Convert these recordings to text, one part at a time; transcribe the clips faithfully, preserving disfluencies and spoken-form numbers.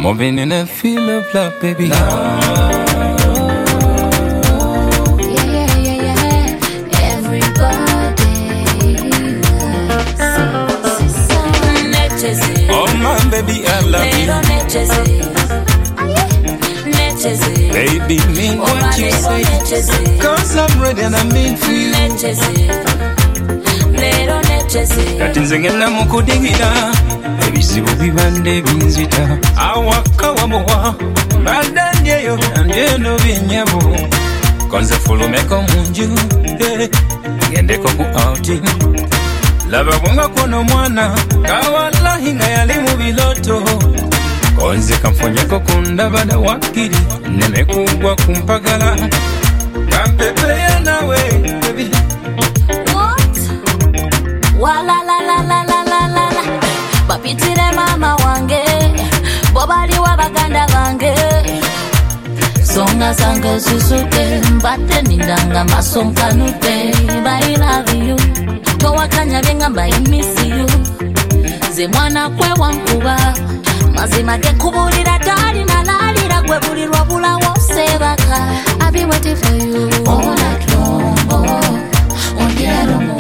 moving in a feel of love, baby. Yeah, yeah, yeah, yeah. Everybody loves. Oh my baby, I love you. Baby, mean what you say. Cause I'm ready and I mean for you. Kati nze ngenda mu kudigira ebizibu bibande binzita awaka wamuwa badde ndyeyo ndyeno byennyabo konze fulumeko munju ngendeko ku outing laba bwanga kono mwana kawalahi nga yali mu biloto konze kamfonyeko kundabada wakiri nemekugwa kumpagala kampepeya nawe baby. Wala la la la la la la la bapitire mama wange bobali wabaganda bange songa sanga susuke mbate nindanga masonkanute I love you towakanya bengamba I miss you ze mwana kwe wankuba mazima ge kubulira tali nalalira kwe bulirwa bulawo sebaka I be waiting for you all night long on the room.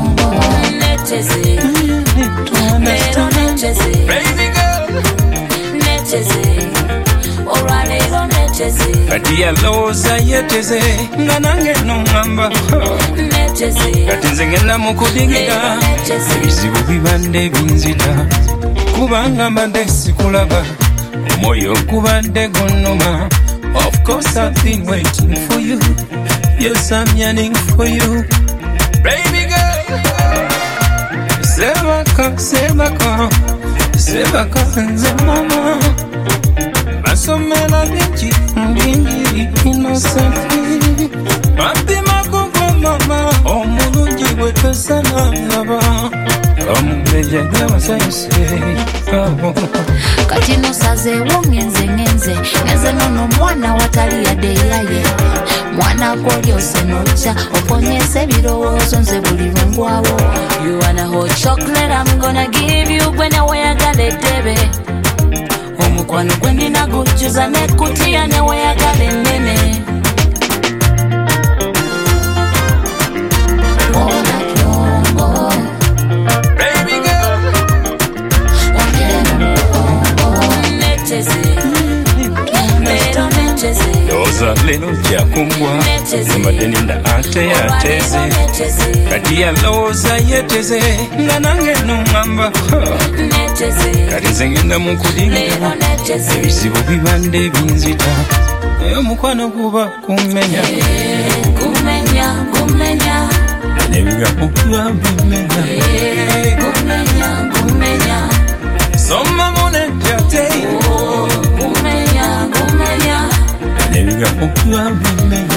Baby girl, kati yalowooza yeteze nga nange n'oŋŋamba kati nze ngenda mu kudigira ebizibu bibadde binzita kubanga mbadde sikulaba omwoyo gubadde gunnuma. Of course I've been waiting for you. Yes, I'm yearning for you. Baby girl, sebaka, sebaka, sebaka nze mama basomela bingi bingi innocently mapima kugwe mama omulungi gwe tosana laba omuleja gwabasayise kati nosazeewo ngenze ngenze ngenze nono mwana watali yadeyaye mwana gw'olyose nojja oponyesa ebirowoozo nze buli lwengwawo. You wanna hold chocolate, I'm gonna give you gwe ne weyagala ettebe omukwano gwe nina gujjuza nekutiya ne weyagala ennene. Oza lelo jakungwa mbadde ninda ate yateze kati yalowooza yeteze nga nange n'oŋŋamba kati nze ngenda mu kudigira ebizibu bibadde binzita naye omukwano guba kumenya kumenya kumenya nebigambo biba bimenya kumenya kumenya soma munenjate kumenya kumenya nebigambo biba bimenya